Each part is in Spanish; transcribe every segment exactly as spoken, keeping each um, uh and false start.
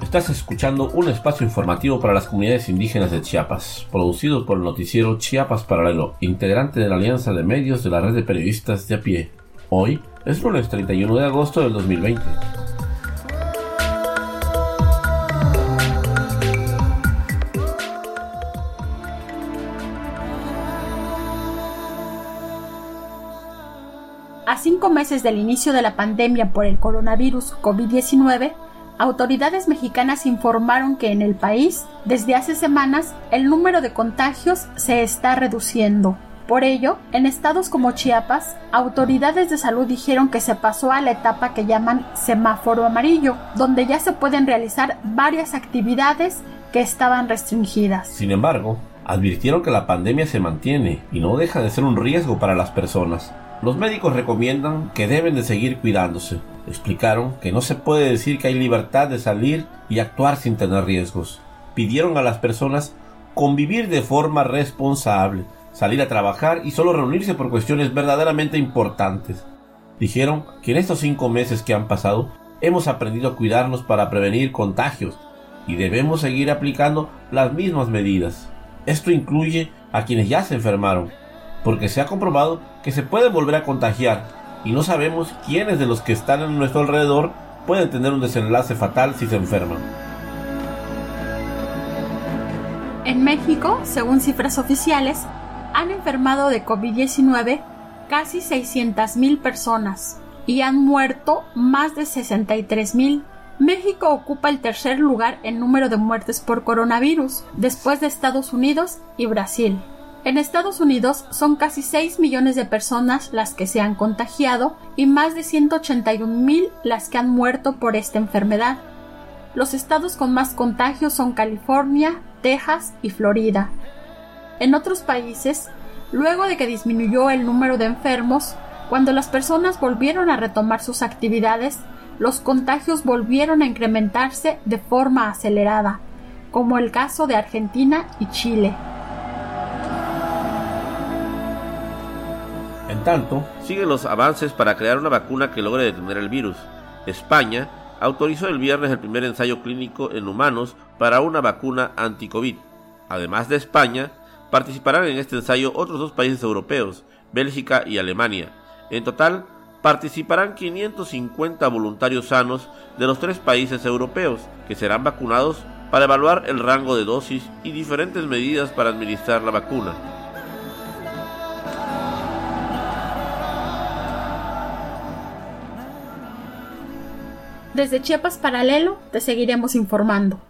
Estás escuchando un espacio informativo para las comunidades indígenas de Chiapas, producido por el noticiero Chiapas Paralelo, integrante de la Alianza de Medios de la Red de Periodistas de a pie. Hoy es lunes treinta y uno de agosto del dos mil veinte. A cinco meses del inicio de la pandemia por el coronavirus COVID diecinueve, autoridades mexicanas informaron que en el país, desde hace semanas, el número de contagios se está reduciendo. Por ello, en estados como Chiapas, autoridades de salud dijeron que se pasó a la etapa que llaman semáforo amarillo, donde ya se pueden realizar varias actividades que estaban restringidas. Sin embargo, advirtieron que la pandemia se mantiene y no deja de ser un riesgo para las personas. Los médicos recomiendan que deben de seguir cuidándose. Explicaron que no se puede decir que hay libertad de salir y actuar sin tener riesgos. Pidieron a las personas convivir de forma responsable, salir a trabajar y solo reunirse por cuestiones verdaderamente importantes. Dijeron que en estos cinco meses que han pasado hemos aprendido a cuidarnos para prevenir contagios y debemos seguir aplicando las mismas medidas. Esto incluye a quienes ya se enfermaron, porque se ha comprobado que se puede volver a contagiar y no sabemos quiénes de los que están en nuestro alrededor pueden tener un desenlace fatal si se enferman. En México, según cifras oficiales, han enfermado de COVID diecinueve casi seiscientas mil personas y han muerto más de sesenta y tres mil. México ocupa el tercer lugar en número de muertes por coronavirus, después de Estados Unidos y Brasil. En Estados Unidos son casi seis millones de personas las que se han contagiado y más de ciento ochenta y un mil las que han muerto por esta enfermedad. Los estados con más contagios son California, Texas y Florida. En otros países, luego de que disminuyó el número de enfermos, cuando las personas volvieron a retomar sus actividades, los contagios volvieron a incrementarse de forma acelerada, como el caso de Argentina y Chile. En tanto, siguen los avances para crear una vacuna que logre detener el virus. España autorizó el viernes el primer ensayo clínico en humanos para una vacuna anti-COVID. Además de España, participarán en este ensayo otros dos países europeos, Bélgica y Alemania. En total, participarán quinientos cincuenta voluntarios sanos de los tres países europeos, que serán vacunados para evaluar el rango de dosis y diferentes medidas para administrar la vacuna. Desde Chiapas Paralelo te seguiremos informando.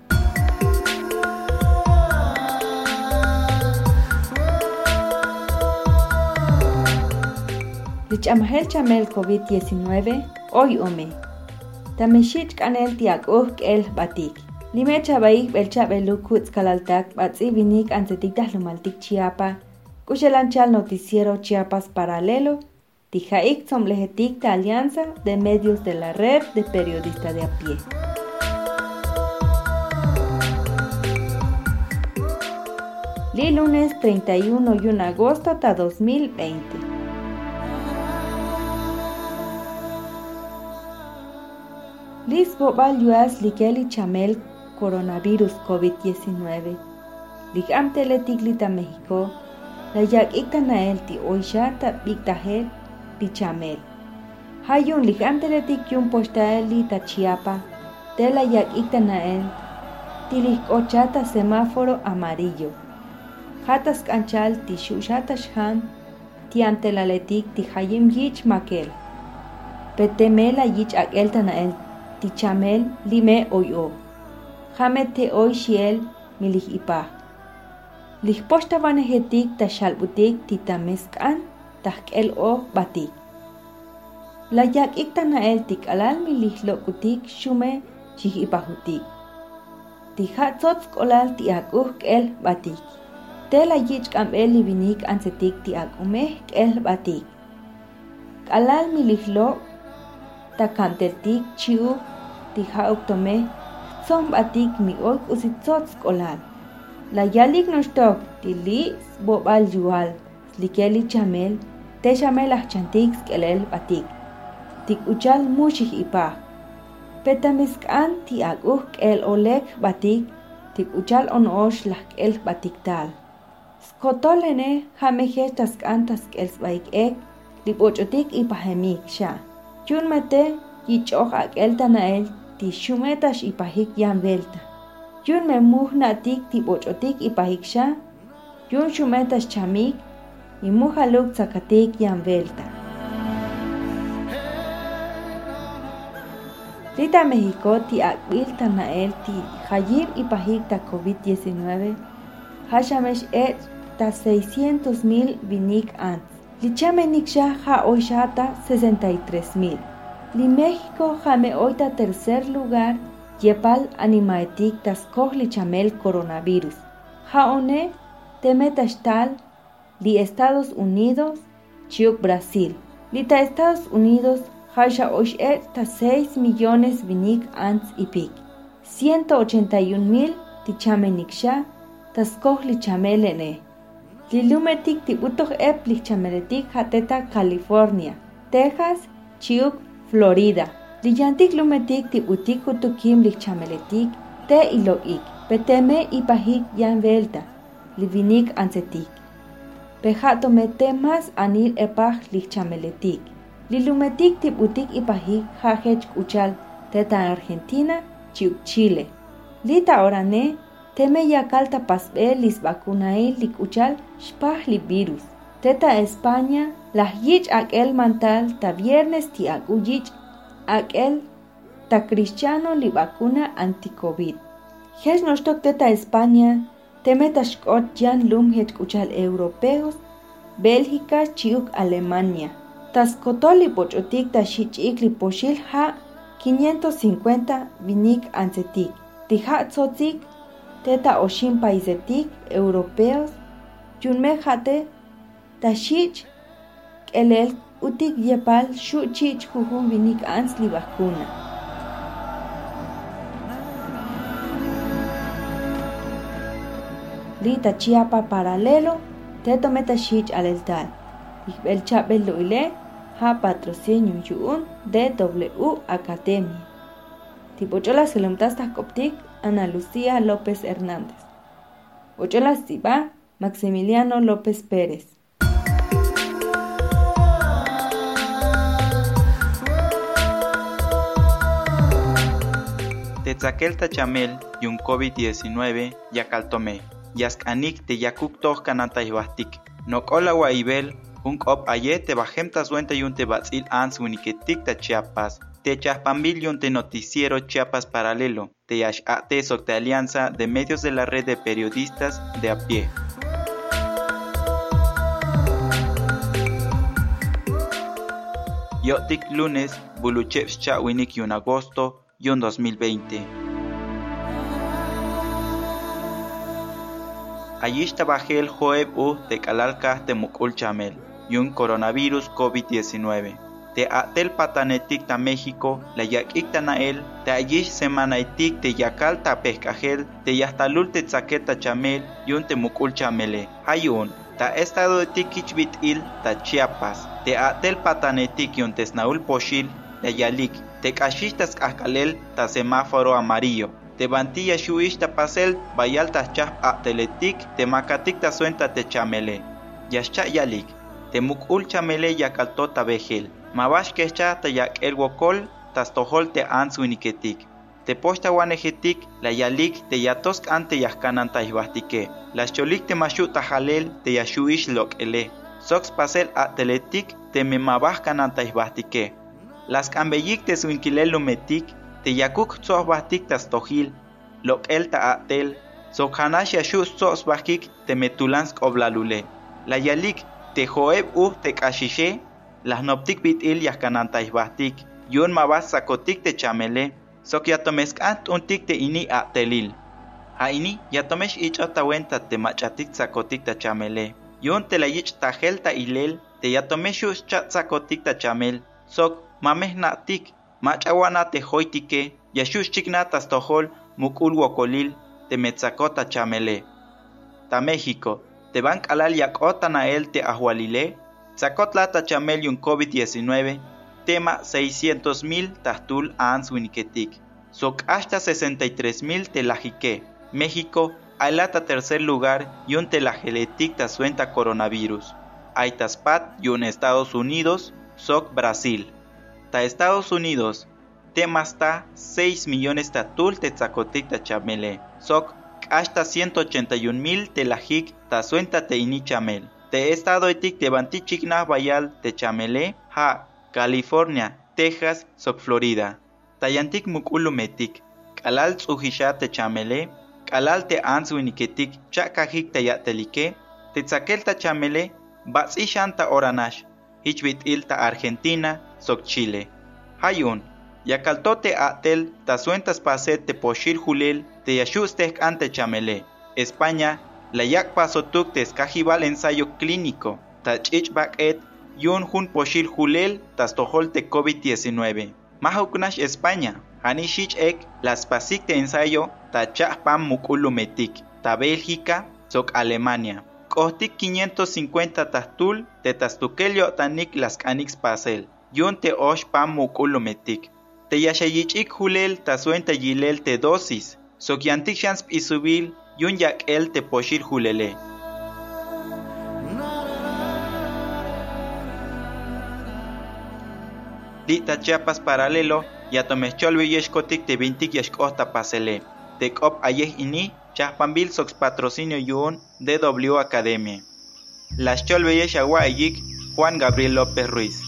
Lichamahel chamel COVID diecinueve, hoy ome. Tameshit kanel tiak uk el batik. Lime chabaik belcha belukut kalaltak batzi vinik ansetik lumaltik Chiapa. Kushelanchal noticiero Chiapas Paralelo. Tijaik somlejetik de Alianza de Medios de la Red de Periodistas de a pie. Li lunes treinta y uno de agosto hasta dos mil veinte. Lis bobal yuas likeli chamel coronavirus COVID diecinueve. Ligam teletiklita México. La yak ikta nael ti oishata biktahel Tichamel. Hayun ligam teletik yun postaeli ta Chiapa, tela yak iktanael, tilik ochata semáforo amarillo. Hatas kanchal ti shushata shan, tian telaletik ti hayim yich makel. Petemela yich akel tanael, Tichamel lime oyo. Hamet te oy shiel milich ipa. Lich posta vanejetik ta shalbutik ti tameskan, tahkel o batik. La yak iktanael tik alal milih lokutik shume chih ipahutik. Tihatzotz kolal ti akuk el batik. Tela yich kamel libinik ansetik ti akumeh el batik. Alal milih lo takanteltik chiu tiha uktome som batik mi ok usitzotz kolal. La yalik nostok ti li bobal yual likeli chamel te chamel achantik skelel batik. Tik uchal mushih ipa. Petamiskan ti aguk el olek batik, ti uchal on osh lak el batiktal. Skotolene jameje taskan taskel sbaik ek, li bochotik ipahemik sha. Yun mete yichok ak el tanael ti shumetash ipahik yan velta. Yun me muhnatik ti bochotik ipahik sha, yun shumetash chamik, y muhaluk zakatik yan velta. Rita México ti akbil tanael ti hayim ipahik ta COVID diecinueve, hashamesh et ta seiscientos mil vinik ant. Lichame niksha ha oishata sesenta y tres mil. Li México jame oita tercer lugar yepal animaetik tas koh lichamel coronavirus. Ha one temetashtal li Estados Unidos chiuk Brasil. Lita Estados Unidos Hasha osh et ta seis millones vinik ants y pic. ciento ochenta y un mil tichame niksha tas koh lichamelene. Lilumetik tibutok ep lichameletik hateta California, Texas, chiuk Florida. Liyantik lumetik tibutik kutukim lichameletik te iloik. Peteme ipahik yan velta. Livinik ansetik. Pejato mete más anil epaj lichameletik. Lilumetik tibutik ipahik hajech uchal teta Argentina, chiuk Chile. Lita orane teme yakalta pasbe lis vacunail lik uchal shpah li virus. Teta España las yich aquel mantal ta viernes ti aguyich aquel ta cristiano li vacuna anti-COVID. Hech nostok teta España teme tashkot jan lum hech uchal europeos, Bélgica chiuk Alemania. Taskotoli pochotik ta shichik li poshil ha quinientos cincuenta vinik ansetik. Tiha tzotzik teta oshin paisetik europeos yunme jate ta shich elel utik yepal shu chich jujun vinik ans li vacuna. Lita Chiapa paralelo teto meta shich aleltal. El Chapel Loile ha patrocinio yun de W Academia. Tipochola Selumtasta Coptic Ana Lucía López Hernández. Ochola Siba Maximiliano López Pérez. Tetzakelta Chamel y un COVID diecinueve Yakaltome. Yaskanik te Yakuk Tok Kanantaibastik. Nokola Waibel. Un cop ayer te bajemtas suenta y un te batzil ans winiketik ta Chiapas. Te chaspambil y un te noticiero Chiapas paralelo. Te yash ate de alianza de medios de la red de periodistas de a pie. Yotik lunes, buluchevs cha winik y un agosto y un dos mil veinte. Ayish tabajel joeb u te kalalka te mukul chamel. Y un coronavirus COVID diecinueve. Te atel patanetik ta México, la yakik ta nael, te ayish semanaitik te yakal ta pescajel, te yastalul te tzaqueta chamel, y un te mukul chamele. Hayun, ta estado de tikich il ta Chiapas, te atel patanetik y un tesnaul poshil, la yalik, te kashistas kaskalel ta semáforo amarillo. Te bantilla shuish ta pasel, bayal ta chap ateletik, te makatik ta suenta te chamele. Yascha yalik. Te mukul chamele yakalto ta vejel. Mabash kecha ta yak el wokol, tas tohol te ans winiketik. Te posta wanejetik, la yalik te yatosk ante yaskanan ta ibastike. Las cholik te mashu ta jalel, te yashuish lok ele. Sox pasel a teletik, te me mabaj kanan ta ibastike. Las kambeyik te swinkilel lumetik, te yakuk tzos bastik tas tohil. Lok el ta atel, sokhanash yashu tzos bajik, te metulansk oblalule. La yalik te joeb uh te kashishe, las noptik bit il yaskanantais bastik, yun mabas sakotik te chamele, sok yatomesk ant untik te ini a telil. Ha ini yatomesh ich otawenta te machatik sakotik ta chamele, yun te la yich ta gel ta ilel, te yatomeshu chat sakotik ta chamel, sok mameh natik, machawana te hoitike, yashush chikna tas tohol, mukul wokolil, te metzakota chamele. Ta México. Te bank alal yakota nael te ahualile, sakotla ta chamel y un COVID diecinueve, tema seiscientos mil tahtul ans winiketik. Sok hasta sesenta y tres mil telajique. México, alata tercer lugar y un telajeletik tasuenta coronavirus. Aitaspat y un Estados Unidos, sok Brasil. Ta Estados Unidos, temas ta seis millones tatul tetzacotic ta chamele. Sok hasta ciento ochenta y un mil telajik tasuenta teini chamel. Te estado etik te bantichik na bayal te chamele, ha, California, Texas, sok Florida. Tayantik mukulumetik, kalal tsuhisha te chamele, kalal te answiniketik chakajik te yatelike, te tzakel ta chamele, batsishan ta oranash, hichbit il ta Argentina, sok Chile. Hayun, yakaltote atel ta suentas paset te poshir julel te yashustek ante chamele. España, la yak pasotuk te escajibal ensayo clínico, ta chichbak et yun jun poshir julel tas tohol te COVID diecinueve. Mahuknash España, hanishich ek las pasik te ensayo ta chapam mukulumetik, ta Bélgica, sok Alemania. Kohtik quinientos cincuenta tastul te tastukelio tanik las kanix pasel, yun te osh pam mukulumetik. Te yashayichik julel ta suenta yilel te dosis, sok yantik shans isubil yun yak el te poshir julele. Dita Chiapas paralelo, ya tomechol yeshkotik te vintik yeshkota pasele. Te kop ayeh ini, chapambil sox patrocinio yun D W Academia. Las cholveyes agua ayik, Juan Gabriel López Ruiz.